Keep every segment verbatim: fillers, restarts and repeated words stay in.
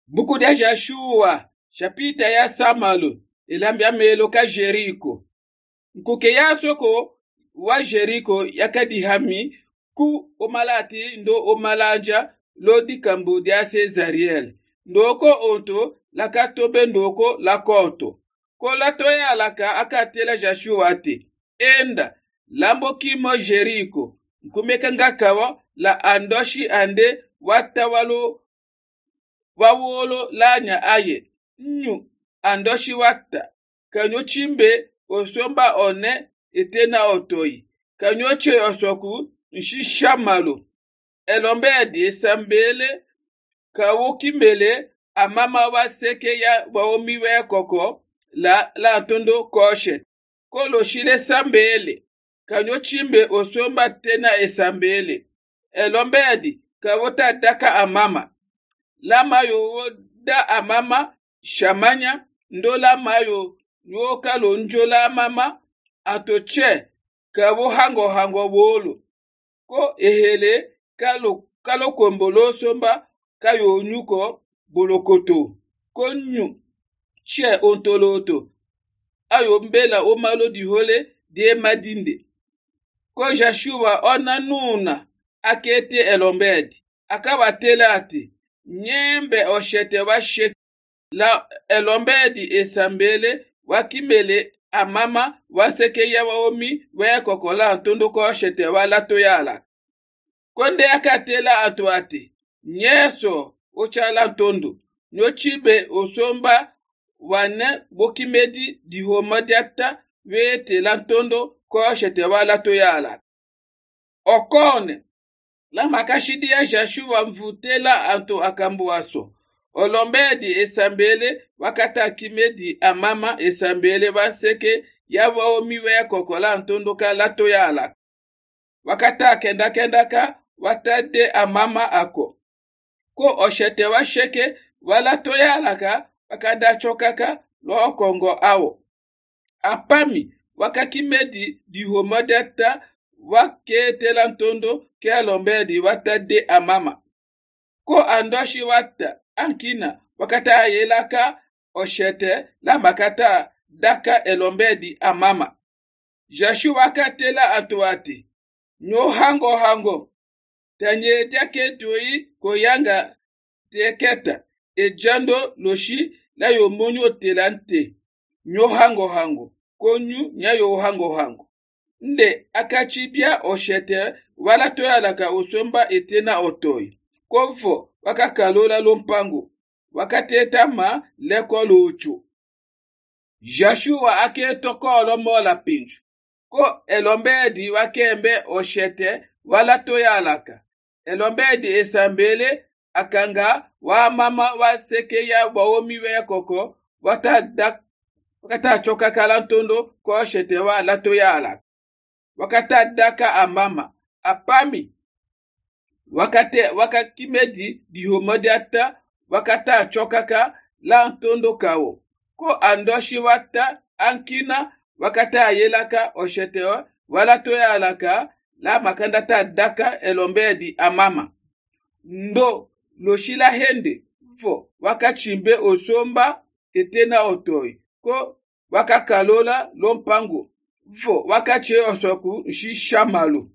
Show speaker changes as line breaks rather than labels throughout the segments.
Buku dia Joshua, chapita ya Samalu, ilambia melo ka Jeriko. Nkuke ya soko wa Jeriko yakadihami ku omalati ndo omalanja lodi kambu dia Cesariel. Ndoko onto lakatobe ndoko lakoto. Ko latoya laka akatela Joshua ate. Enda lambo kimo Jeriko. Nkumeka ngakawa la andoshi ande watawalo wawolo lanya aye nyu andoshi wata kanyo chimbe osomba one etena otoi kanyo che osoku nshishamalo elombedi esambele kawo kimele amama wa seke ya waomiwe koko la la tondo koshet kolo shile sambele kanyo chimbe osomba tena esambele elombedi kawota daka amama lama yo da amama shamanya ndo lama yo yo kalo njola mama atoche kabo hango hango wolo ko ehele kalo kalo kombolo somba kayo nyuko bolokoto konyu che ontoloto ayo mbela o malo di hole die madinde ko Joshua ona nuna akete elombedi akaba telate nyembe oshete wa shek la elombedi esambele wakimele amama waseke ya waomi we kokola ntondo ko oshete wa latoyala konde akatela atuate nyeso ochala ntondo nyochibe osomba wane bokimedi di homadiata we tela ntondo ko oshete wa latoyala okone la makashidi ya Joshua mvutela anto akambuaso. Olombedi esambele wakata kimedi amama esambele waseke ya waomiwe ya kokola ntondoka lato yala. Wakata kenda kenda ka watade amama ako. Ko oshete wa sheke walato yala ka wakada chokaka lo kongo awo. Apami wakakimedi di homodeta waketela ntondo ke alombedi watade amama. Ko andoshi wata ankina wakata yelaka oshete la makata daka elombedi amama. Joshua wakatela atuati. Nyo hango hango. Tanye tiake doi koyanga teketa. Ejando loshi la yomonyo telante. Nyo hango hango. Konyu nyayo hango hango. Nde akachibia oshete wala toyalaka osomba etena otoi. Kofo wakakalola lompango. Wakatetama lekolo uchu. Joshua ake tokolo mola pinju. Ko elombedi wakembe oshete wala toyalaka. Elombedi esambele akanga wa mama wa seke ya waomiwe ya koko wata wakata choka kalantondo ko oshete wala toyalaka. Wakata daka amama apami wakate wakakimedi di homodiata wakata chokaka la ntondo kawo ko andoshi wata ankina wakata yelaka oshetewa wala toyalaka la makandata daka elombedi amama ndo loshila hende fo wakachimbe osomba etena otoi ko wakakalola lompango fo wakache osoku nshishamalo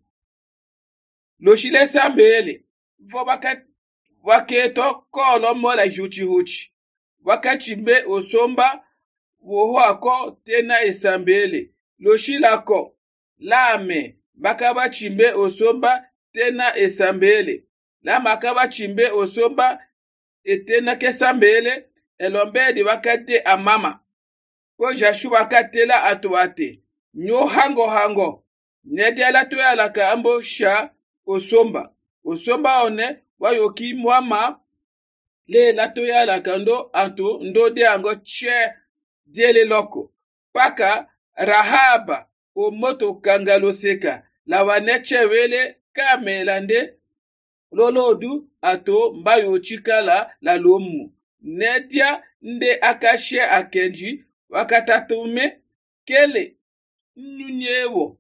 loshile sambele fo waka waketo kolo mola huchi huchi wakachimbe osomba woho ako tena esambele loshila ko lame bakaba chimbe osomba tena esambele la makaba chimbe osomba etena kesambele elombedi wakate amama ko Joshua wakatela atuate nyo hango hango nede ala toyalaka ambo sha osomba osomba one wayoki mwama le la toyalaka ndo anto ndo de ango che diele loko paka rahaba o moto kangalo seka la waneche wele kamelande lolodu ato mbayo chikala la lomu nedia nde akashe akenji wakatatume kele nunyewo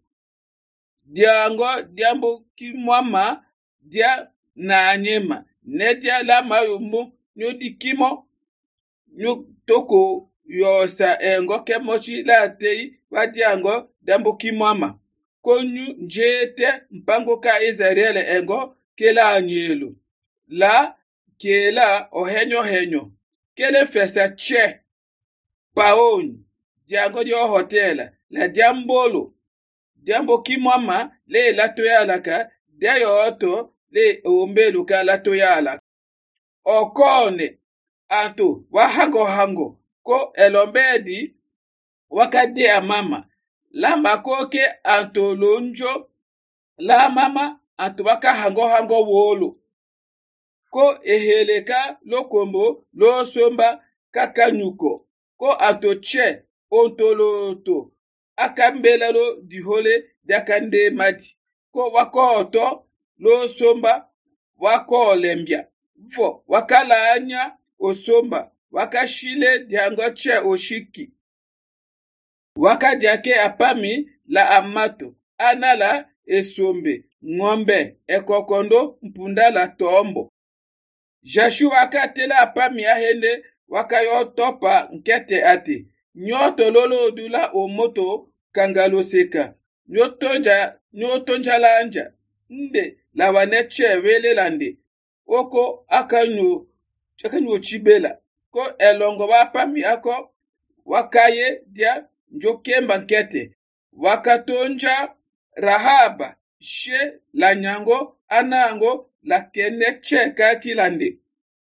diango diambo kimwama dia na anyema nedia la mayumbu nyo dikimo nyo toko yosa engo kemochi la tei wadiango dambo kimwama konyu njete mpango ka Israel engo kela anyelu la kela ohenyo henyo kele fesa che paoni diango dio hotela la diambolo diambo kimwama le latoyalaka dayo oto le ombelu ka latoyalaka okone anto wahango hango ko elombedi wakade amama la makoke anto lonjo la mama anto waka hango hango wolo ko eheleka lokombo lo somba kakanyuko ko anto che ontoloto akambela lo dihole dakande mati ko wakoto lo somba wako lembia vo wakala anya osomba wakashile diango che oshiki wakadiake apami la amato anala esombe ng'ombe ekokondo mpunda la tombo jashu wakatela apami ahende wakayotopa nkete ate nyoto lolo dula omoto kangaloseka nyotonja nyotonja lanja nde la waneche wele lande oko akanyo chakanyo chibela ko elongo wapami ako wakaye dia njokemba nkete wakatonja Rahaba she la nyango anango la kene cheka kilande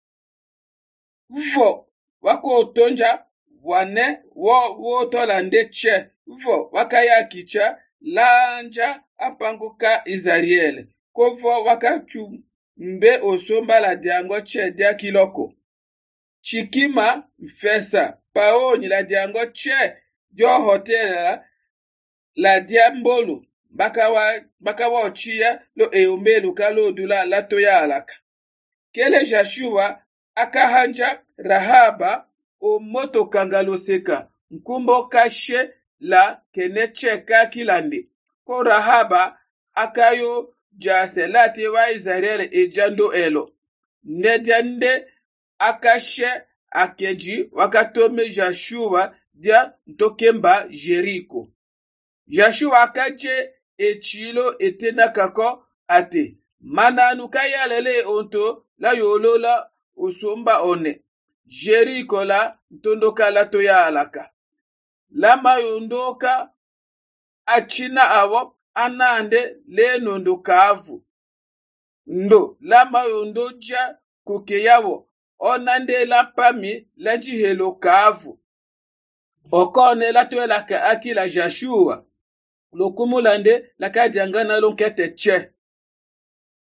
vo wako tonja wane wo wo tolande che vo wakaya kicha lanja apanguka Israel kovo wakachu mbe osomba la diango che dia kiloko chikima mfesa paoni la diango che dio hotela la diambolo bakawa bakawa ochia lo eombelu kalo dula latoya alaka kele Joshua akahanja Rahaba o moto kangaloseka nkumbo kashe la keneche kakilande ko Rahaba akayo jaselate wa Israel ejando elo nediande akashe akeji wakatome Joshua dia ntokemba Jericho Joshua akaje echilo etena kako ate mananu kayalele onto la yolola usomba one Jericho la ntondoka la toya alaka lama yondoka achina awo anande le nondoka avu ndo lama yondoja kukeyawo onande la pami la jihelo kavu okone la toya laka akila Joshua lokumulande la kadiangana lonkete che